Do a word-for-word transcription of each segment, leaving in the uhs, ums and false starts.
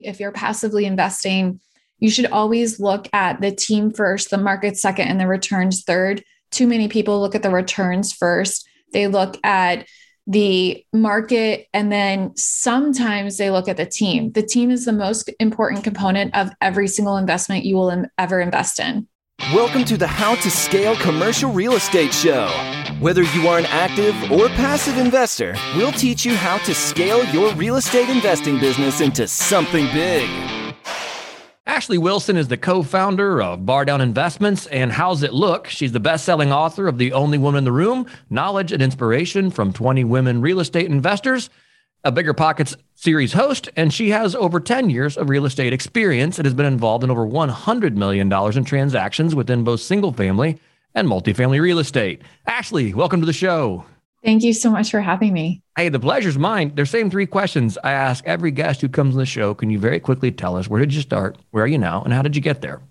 If you're passively investing, you should always look at the team first, the market second, and the returns third. Too many people look at the returns first. They look at the market, and then sometimes they look at the team. The team is the most important component of every single investment you will ever invest in. Welcome to the How to Scale Commercial Real Estate Show. Whether you are an active or passive investor, we'll teach you how to scale your real estate investing business into something big. Ashley Wilson is the co-founder of Bar Down Investments and How's It Look? She's the best-selling author of The Only Woman in the Room, Knowledge and Inspiration from twenty Women Real Estate Investors, a Bigger Pockets series host, and she has over ten years of real estate experience and has been involved in over one hundred million dollars in transactions within both single-family and multifamily real estate. Ashley, welcome to the show. Thank you so much for having me. Hey, the pleasure's mine. There's same three questions I ask every guest who comes on the show. Can you very quickly tell us, where did you start? Where are you now? And how did you get there?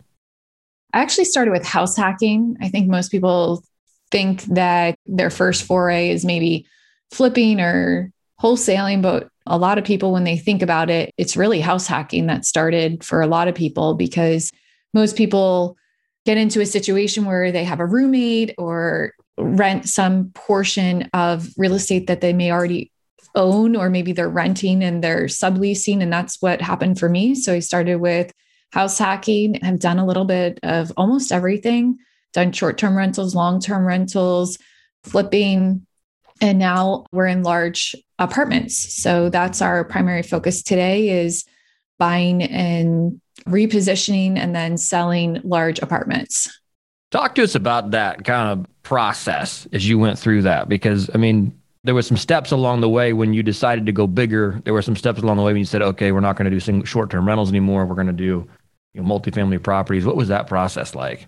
I actually started with house hacking. I think most people think that their first foray is maybe flipping or wholesaling, but a lot of people, when they think about it, it's really house hacking that started for a lot of people, because most people get into a situation where they have a roommate or rent some portion of real estate that they may already own, or maybe they're renting and they're subleasing. And that's what happened for me. So I started with house hacking. I've done a little bit of almost everything, done short-term rentals, long-term rentals, flipping, and now we're in large apartments. So that's our primary focus today, is buying and repositioning and then selling large apartments. Talk to us about that kind of process as you went through that, because I mean, there were some steps along the way when you decided to go bigger. There were some steps along the way when you said, okay, we're not going to do single short-term rentals anymore. We're going to do, you know, multifamily properties. What was that process like?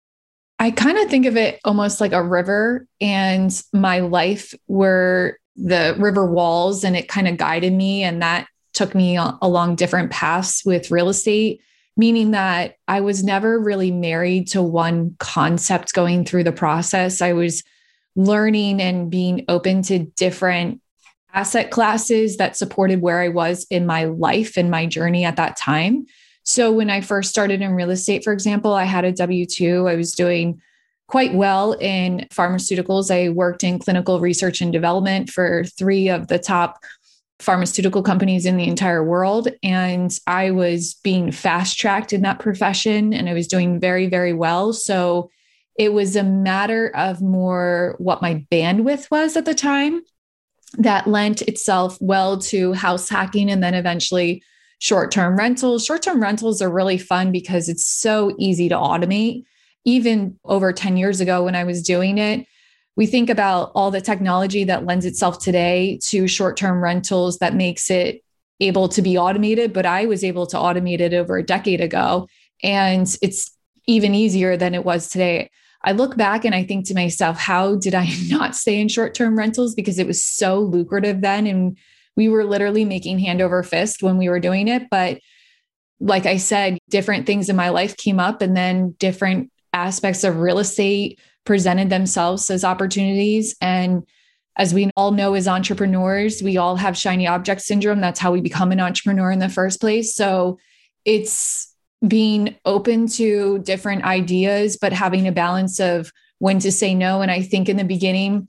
I kind of think of it almost like a river, and my life were the river walls, and it kind of guided me. And that took me along different paths with real estate, meaning that I was never really married to one concept going through the process. I was learning and being open to different asset classes that supported where I was in my life and my journey at that time. So when I first started in real estate, for example, I had a W two. I was doing quite well in pharmaceuticals. I worked in clinical research and development for three of the top pharmaceutical companies in the entire world. And I was being fast-tracked in that profession, and I was doing very, very well. So it was a matter of more what my bandwidth was at the time that lent itself well to house hacking, and then eventually short-term rentals. Short-term rentals are really fun because it's so easy to automate. Even over ten years ago when I was doing it, we think about all the technology that lends itself today to short-term rentals that makes it able to be automated, but I was able to automate it over a decade ago, and it's even easier than it was today. I look back and I think to myself, how did I not stay in short-term rentals? Because it was so lucrative then, and we were literally making hand over fist when we were doing it. But like I said, different things in my life came up, and then different aspects of real estate presented themselves as opportunities. And as we all know, as entrepreneurs, we all have shiny object syndrome. That's how we become an entrepreneur in the first place. So it's being open to different ideas, but having a balance of when to say no. And I think in the beginning,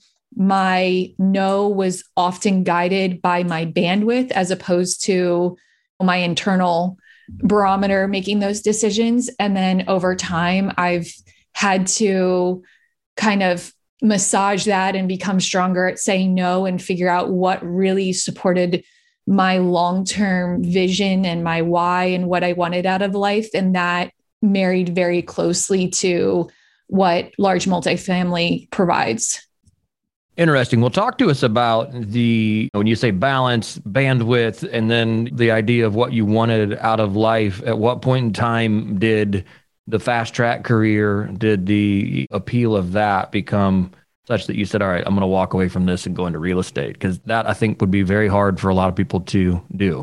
my no was often guided by my bandwidth as opposed to my internal barometer making those decisions. And then over time, I've had to kind of massage that and become stronger at saying no and figure out what really supported my long-term vision and my why and what I wanted out of life. And that married very closely to what large multifamily provides. Interesting. Well, talk to us about the, when you say balance, bandwidth, and then the idea of what you wanted out of life. At what point in time did the fast track career, did the appeal of that become such that you said, all right, I'm going to walk away from this and go into real estate? Because that, I think, would be very hard for a lot of people to do.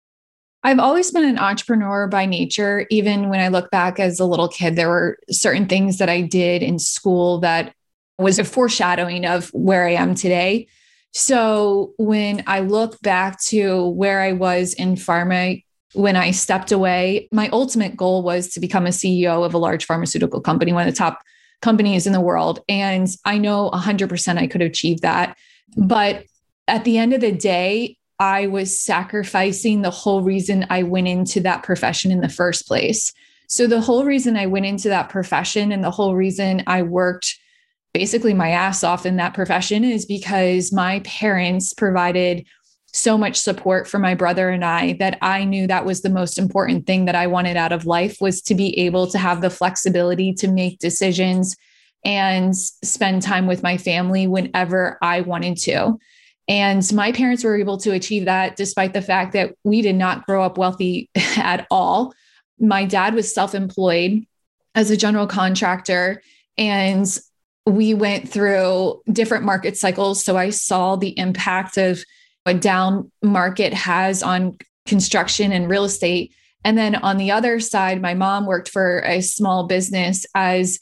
I've always been an entrepreneur by nature. Even when I look back as a little kid, there were certain things that I did in school that was a foreshadowing of where I am today. So when I look back to where I was in pharma, when I stepped away, my ultimate goal was to become a C E O of a large pharmaceutical company, one of the top companies in the world. And I know one hundred percent I could achieve that. But at the end of the day, I was sacrificing the whole reason I went into that profession in the first place. So the whole reason I went into that profession and the whole reason I worked basically my ass off in that profession is because my parents provided so much support for my brother and I that I knew that was the most important thing that I wanted out of life, was to be able to have the flexibility to make decisions and spend time with my family whenever I wanted to. And my parents were able to achieve that despite the fact that we did not grow up wealthy at all. My dad was self-employed as a general contractor, and we went through different market cycles. So I saw the impact of a down market has on construction and real estate. And then on the other side, my mom worked for a small business as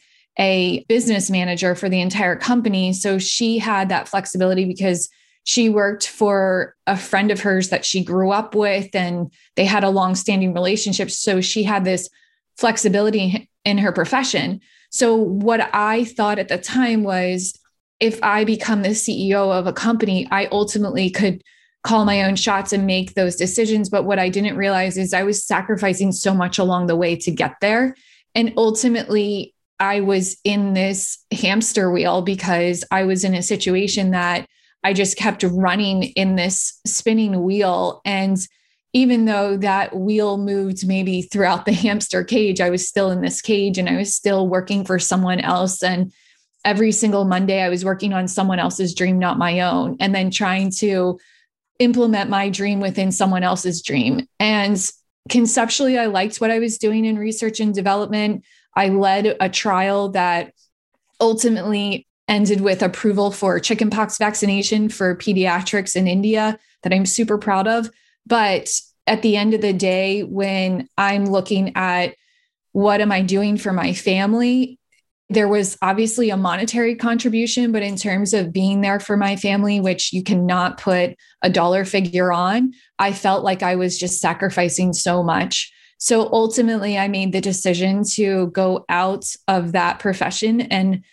a business manager for the entire company. So she had that flexibility because she worked for a friend of hers that she grew up with, and they had a long-standing relationship. So she had this flexibility in her profession. So what I thought at the time was, if I become the C E O of a company, I ultimately could call my own shots and make those decisions. But what I didn't realize is I was sacrificing so much along the way to get there. And ultimately, I was in this hamster wheel because I was in a situation that I just kept running in this spinning wheel. And even though that wheel moved maybe throughout the hamster cage, I was still in this cage and I was still working for someone else. And every single Monday, I was working on someone else's dream, not my own, and then trying to implement my dream within someone else's dream. And conceptually, I liked what I was doing in research and development. I led a trial that ultimately ended with approval for chickenpox vaccination for pediatrics in India that I'm super proud of. But at the end of the day, when I'm looking at what am I doing for my family, there was obviously a monetary contribution, but in terms of being there for my family, which you cannot put a dollar figure on, I felt like I was just sacrificing so much. So ultimately, I made the decision to go out of that profession. And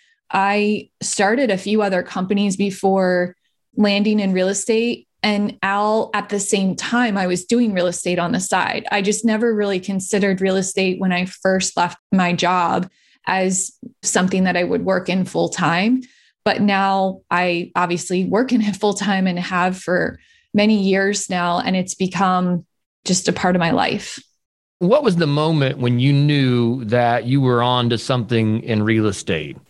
I started a few other companies before landing in real estate. And all at the same time, I was doing real estate on the side. I just never really considered real estate when I first left my job as something that I would work in full time. But now I obviously work in it full time and have for many years now. And it's become just a part of my life. What was the moment when you knew that you were on to something in real estate?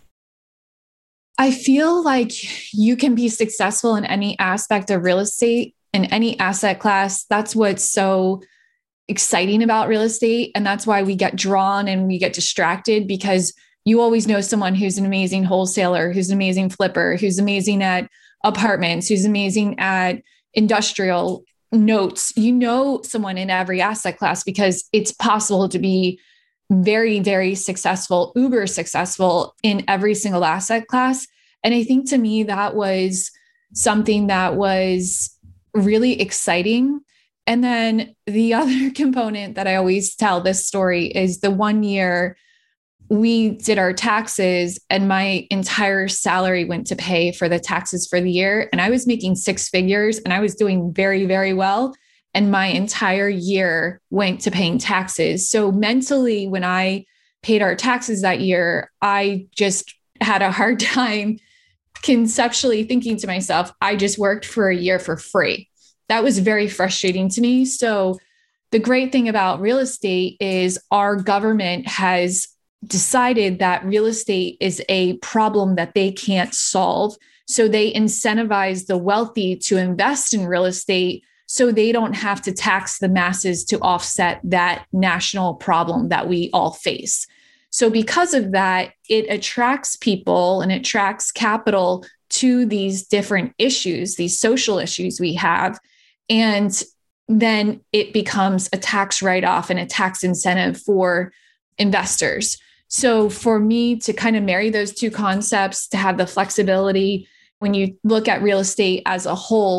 I feel like you can be successful in any aspect of real estate, in any asset class. That's what's so exciting about real estate. And that's why we get drawn and we get distracted, because you always know someone who's an amazing wholesaler, who's an amazing flipper, who's amazing at apartments, who's amazing at industrial notes. You know someone in every asset class because it's possible to be very, very successful, uber successful in every single asset class. And I think to me, that was something that was really exciting. And then the other component that I always tell this story is the one year we did our taxes and my entire salary went to pay for the taxes for the year. And I was making six figures and I was doing very, very well. And my entire year went to paying taxes. So mentally, when I paid our taxes that year, I just had a hard time conceptually thinking to myself, I just worked for a year for free. That was very frustrating to me. So the great thing about real estate is our government has decided that real estate is a problem that they can't solve. So they incentivize the wealthy to invest in real estate so they don't have to tax the masses to offset that national problem that we all face. So because of that, it attracts people and attracts capital to these different issues, these social issues we have. And then it becomes a tax write-off and a tax incentive for investors. So for me to kind of marry those two concepts, to have the flexibility, when you look at real estate as a whole,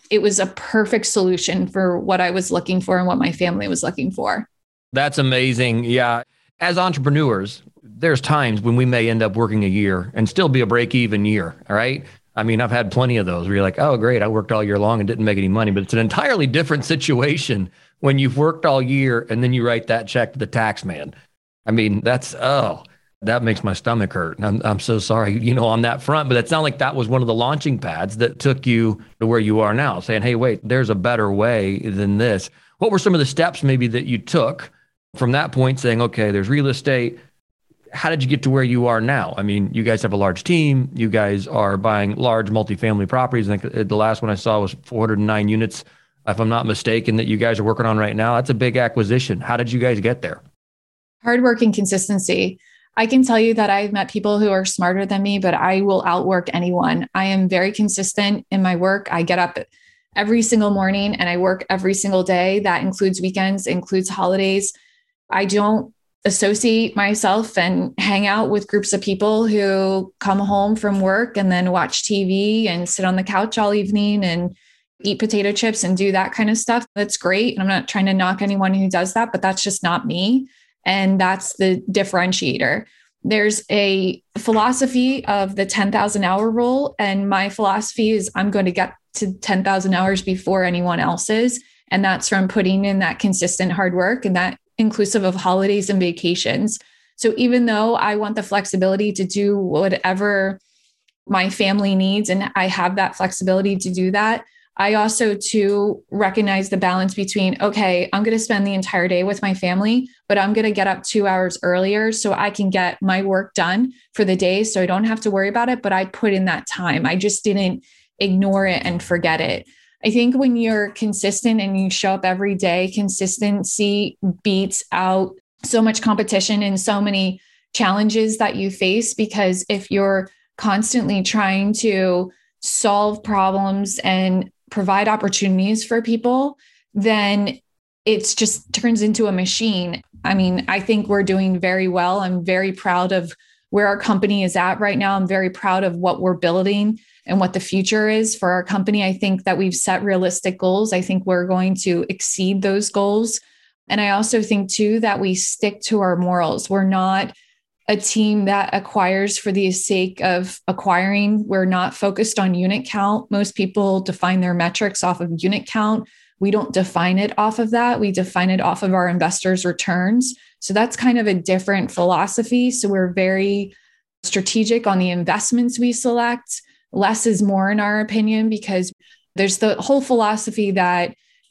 it was a perfect solution for what I was looking for and what my family was looking for. That's amazing. Yeah. As entrepreneurs, there's times when we may end up working a year and still be a break-even year. All right. I mean, I've had plenty of those where you're like, oh, great, I worked all year long and didn't make any money. But it's an entirely different situation when you've worked all year and then you write that check to the tax man. I mean, that's, oh, that makes my stomach hurt. I'm, I'm so sorry, you know, on that front. But it sounds like that was one of the launching pads that took you to where you are now, saying, hey, wait, there's a better way than this. What were some of the steps maybe that you took from that point, saying, okay, there's real estate? How did you get to where you are now? I mean, you guys have a large team. You guys are buying large multifamily properties. I think the last one I saw was four hundred nine units, if I'm not mistaken, that you guys are working on right now. That's a big acquisition. How did you guys get there? Hard work and consistency. I can tell you that I've met people who are smarter than me, but I will outwork anyone. I am very consistent in my work. I get up every single morning and I work every single day. That includes weekends, includes holidays. I don't associate myself and hang out with groups of people who come home from work and then watch T V and sit on the couch all evening and eat potato chips and do that kind of stuff. That's great. And I'm not trying to knock anyone who does that, but that's just not me. And that's the differentiator. There's a philosophy of the ten thousand hour rule. And my philosophy is I'm going to get to ten thousand hours before anyone else's. And that's from putting in that consistent hard work, and that inclusive of holidays and vacations. So even though I want the flexibility to do whatever my family needs, and I have that flexibility to do that, I also too recognize the balance between, okay, I'm going to spend the entire day with my family, but I'm going to get up two hours earlier so I can get my work done for the day. So I don't have to worry about it, but I put in that time. I just didn't ignore it and forget it. I think when you're consistent and you show up every day, consistency beats out so much competition and so many challenges that you face. Because if you're constantly trying to solve problems and provide opportunities for people, then it's just turns into a machine. I mean, I think we're doing very well. I'm very proud of where our company is at right now. I'm very proud of what we're building and what the future is for our company. I think that we've set realistic goals. I think we're going to exceed those goals. And I also think too, that we stick to our morals. We're not a team that acquires for the sake of acquiring. We're not focused on unit count. Most people define their metrics off of unit count. We don't define it off of that. We define it off of our investors' returns. So that's kind of a different philosophy. So we're very strategic on the investments we select. Less is more, in our opinion, because there's the whole philosophy that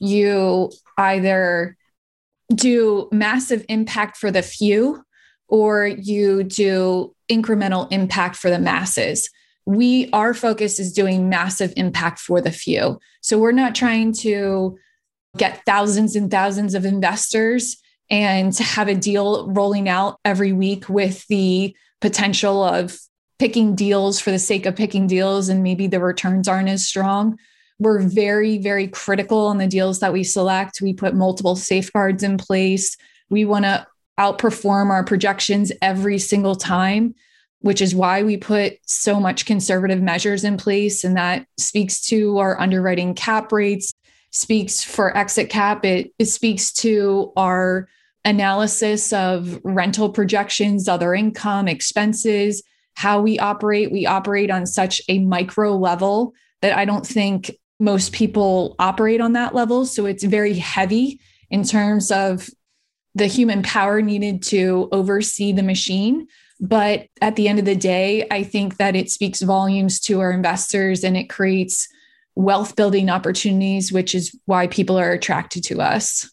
you either do massive impact for the few or you do incremental impact for the masses. We, our focus is doing massive impact for the few. So we're not trying to get thousands and thousands of investors and to have a deal rolling out every week with the potential of picking deals for the sake of picking deals, and maybe the returns aren't as strong. We're very, very critical on the deals that we select. We put multiple safeguards in place. We want to outperform our projections every single time, which is why we put so much conservative measures in place. And that speaks to our underwriting cap rates, speaks for exit cap. It, it speaks to our analysis of rental projections, other income, expenses, how we operate. We operate on such a micro level that I don't think most people operate on that level. So it's very heavy in terms of the human power needed to oversee the machine. But at the end of the day, I think that it speaks volumes to our investors and it creates wealth building opportunities, which is why people are attracted to us.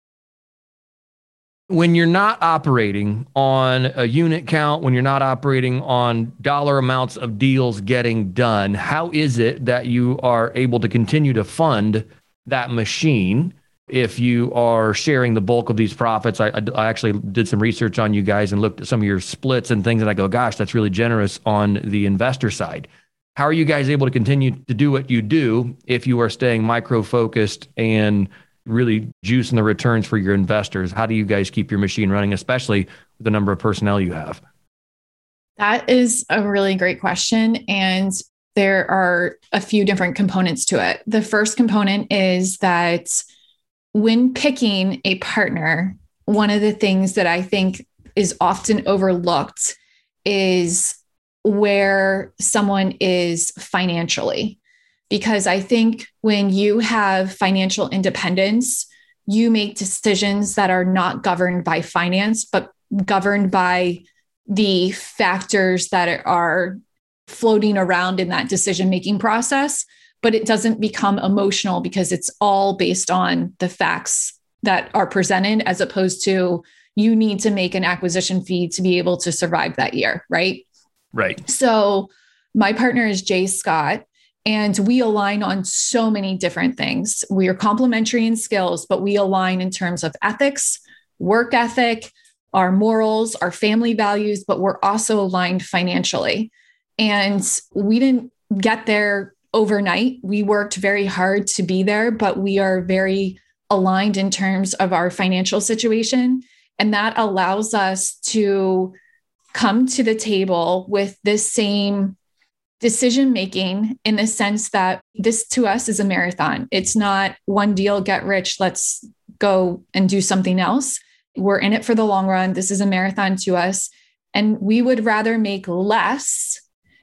When you're not operating on a unit count, when you're not operating on dollar amounts of deals getting done, how is it that you are able to continue to fund that machine if you are sharing the bulk of these profits? I, I, I actually did some research on you guys and looked at some of your splits and things, and I go, gosh, that's really generous on the investor side. How are you guys able to continue to do what you do if you are staying micro-focused and really juicing the returns for your investors? How do you guys keep your machine running, especially with the number of personnel you have? That is a really great question. And there are a few different components to it. The first component is that when picking a partner, one of the things that I think is often overlooked is where someone is financially. Because I think when you have financial independence, you make decisions that are not governed by finance, but governed by the factors that are floating around in that decision-making process. But it doesn't become emotional because it's all based on the facts that are presented, as opposed to you need to make an acquisition fee to be able to survive that year, right? Right. So my partner is Jay Scott, and we align on so many different things. We are complementary in skills, but we align in terms of ethics, work ethic, our morals, our family values, but we're also aligned financially. And we didn't get there overnight. We worked very hard to be there, but we are very aligned in terms of our financial situation. And that allows us to come to the table with this same decision-making, in the sense that this to us is a marathon. It's not one deal, get rich, let's go and do something else. We're in it for the long run. This is a marathon to us. And we would rather make less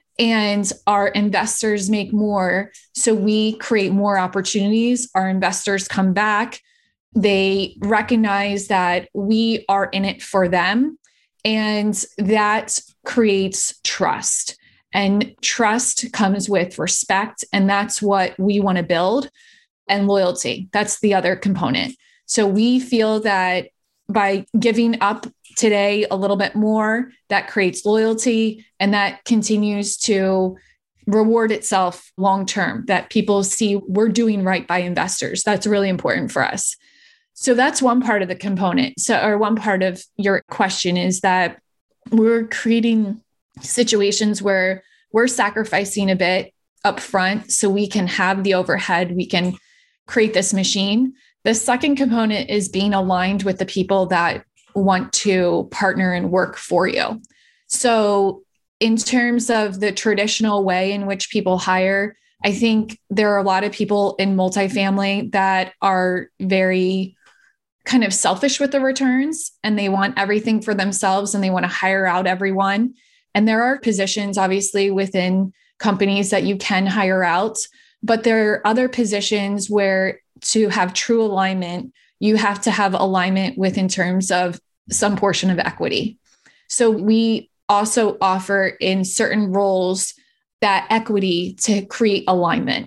and our investors make more. So we create more opportunities. Our investors come back. They recognize that we are in it for them. And that creates trust. And trust comes with respect. And that's what we want to build. And loyalty. That's the other component. So we feel that by giving up today a little bit more, that creates loyalty, and that continues to reward itself long-term, that people see we're doing right by investors. That's really important for us. So that's one part of the component. So, or one part of your question is that we're creating situations where we're sacrificing a bit upfront so we can have the overhead, we can create this machine. The second component is being aligned with the people that want to partner and work for you. So in terms of the traditional way in which people hire, I think there are a lot of people in multifamily that are very kind of selfish with the returns, and they want everything for themselves and they want to hire out everyone. And there are positions, obviously, within companies that you can hire out, but there are other positions where to have true alignment, you have to have alignment with in terms of some portion of equity. So we also offer in certain roles that equity to create alignment.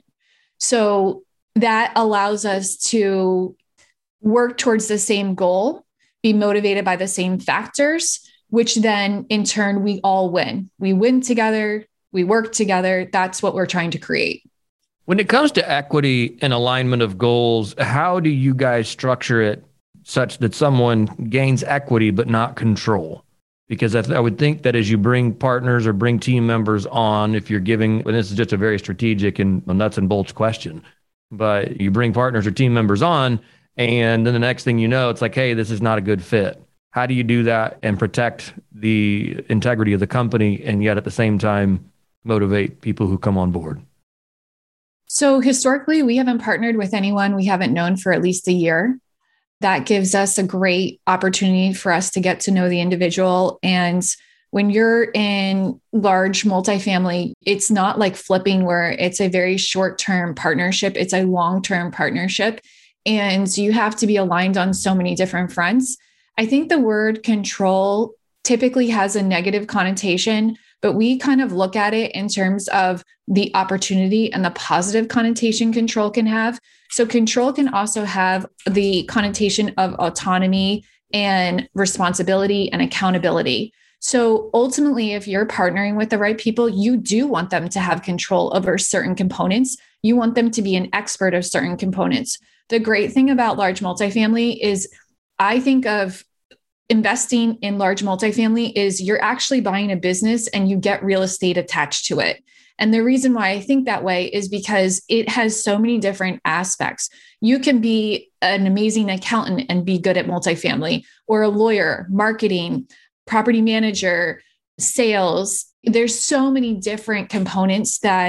So that allows us to work towards the same goal, be motivated by the same factors, which then in turn, we all win. We win together, we work together. That's what we're trying to create. When it comes to equity and alignment of goals, how do you guys structure it such that someone gains equity but not control? Because I, th- I would think that as you bring partners or bring team members on, if you're giving, and this is just a very strategic and a nuts and bolts question, but you bring partners or team members on, and then the next thing you know, it's like, hey, this is not a good fit. How do you do that and protect the integrity of the company and yet at the same time motivate people who come on board? So historically, we haven't partnered with anyone we haven't known for at least a year. That gives us a great opportunity for us to get to know the individual. And when you're in large multifamily, it's not like flipping where it's a very short-term partnership. It's a long-term partnership. And you have to be aligned on so many different fronts. I think the word control typically has a negative connotation, but we kind of look at it in terms of the opportunity and the positive connotation control can have. So control can also have the connotation of autonomy and responsibility and accountability. So ultimately, if you're partnering with the right people, you do want them to have control over certain components. You want them to be an expert of certain components. The great thing about large multifamily is I think of investing in large multifamily is you're actually buying a business and you get real estate attached to it. And the reason why I think that way is because it has so many different aspects. You can be an amazing accountant and be good at multifamily, or a lawyer, marketing, property manager, sales. There's so many different components that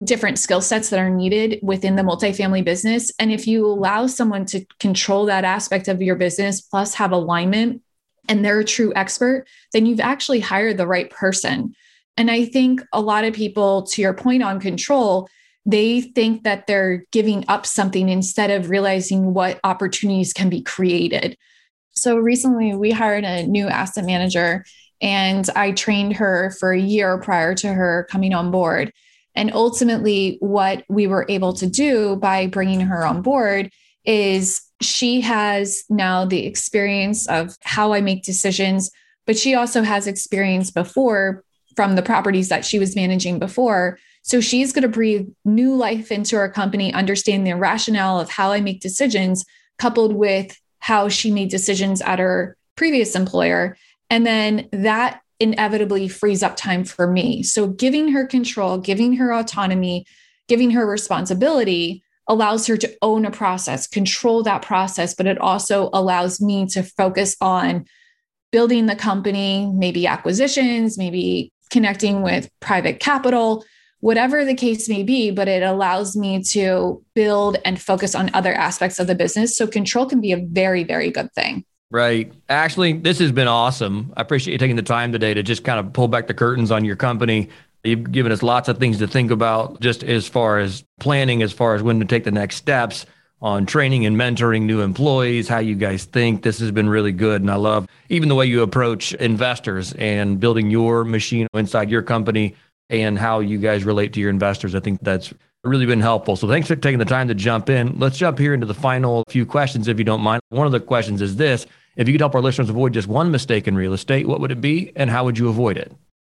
different skill sets that are needed within the multifamily business. And if you allow someone to control that aspect of your business, plus have alignment, and they're a true expert, then you've actually hired the right person. And I think a lot of people, to your point on control, they think that they're giving up something instead of realizing what opportunities can be created. So recently we hired a new asset manager, and I trained her for a year prior to her coming on board. And ultimately, what we were able to do by bringing her on board is she has now the experience of how I make decisions, but she also has experience before from the properties that she was managing before. So she's going to breathe new life into our company, understand the rationale of how I make decisions, coupled with how she made decisions at her previous employer. And then that inevitably frees up time for me. So giving her control, giving her autonomy, giving her responsibility allows her to own a process, control that process, but it also allows me to focus on building the company, maybe acquisitions, maybe connecting with private capital, whatever the case may be, but it allows me to build and focus on other aspects of the business. So control can be a very, very good thing. Right. Ashley, this has been awesome. I appreciate you taking the time today to just kind of pull back the curtains on your company. You've given us lots of things to think about, just as far as planning, as far as when to take the next steps on training and mentoring new employees, how you guys think. This has been really good. And I love even the way you approach investors and building your machine inside your company and how you guys relate to your investors. I think that's really been helpful. So thanks for taking the time to jump in. Let's jump here into the final few questions, if you don't mind. One of the questions is this: if you could help our listeners avoid just one mistake in real estate, what would it be and how would you avoid it?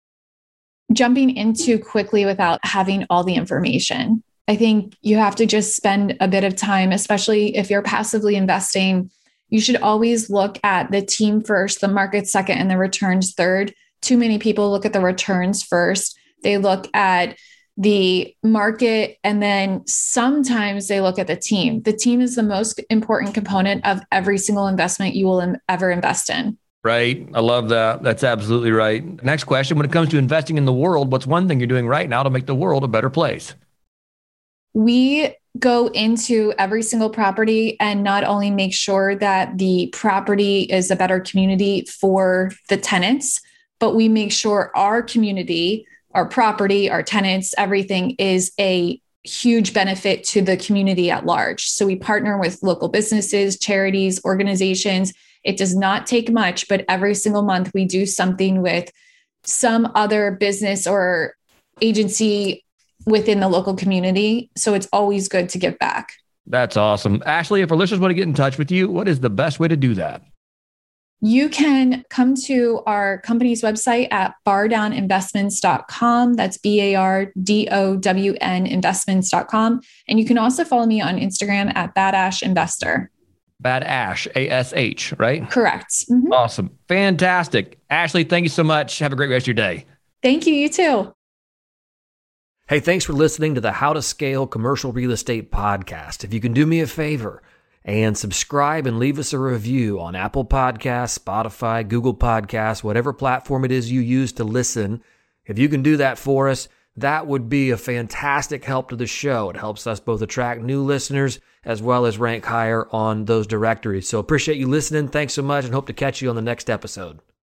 Jumping in too quickly without having all the information. I think you have to just spend a bit of time, especially if you're passively investing. You should always look at the team first, the market second, and the returns third. Too many people look at the returns first. They look at the market, and then sometimes they look at the team. The team is the most important component of every single investment you will ever invest in. Right. I love that. That's absolutely right. Next question. When it comes to investing in the world, what's one thing you're doing right now to make the world a better place? We go into every single property and not only make sure that the property is a better community for the tenants, but we make sure our community, our property, our tenants, everything is a huge benefit to the community at large. So we partner with local businesses, charities, organizations. It does not take much, but every single month we do something with some other business or agency within the local community. So it's always good to give back. That's awesome. Ashley, if our listeners want to get in touch with you, what is the best way to do that? You can come to our company's website at bar down investments dot com. That's B A R D O W N investments dot com. And you can also follow me on Instagram at Badash Investor. Bad Ash, A S H, right? Correct. Mm-hmm. Awesome. Fantastic. Ashley, thank you so much. Have a great rest of your day. Thank you. You too. Hey, thanks for listening to the How to Scale Commercial Real Estate podcast. If you can do me a favor and subscribe and leave us a review on Apple Podcasts, Spotify, Google Podcasts, whatever platform it is you use to listen, if you can do that for us, that would be a fantastic help to the show. It helps us both attract new listeners as well as rank higher on those directories. So appreciate you listening. Thanks so much and hope to catch you on the next episode.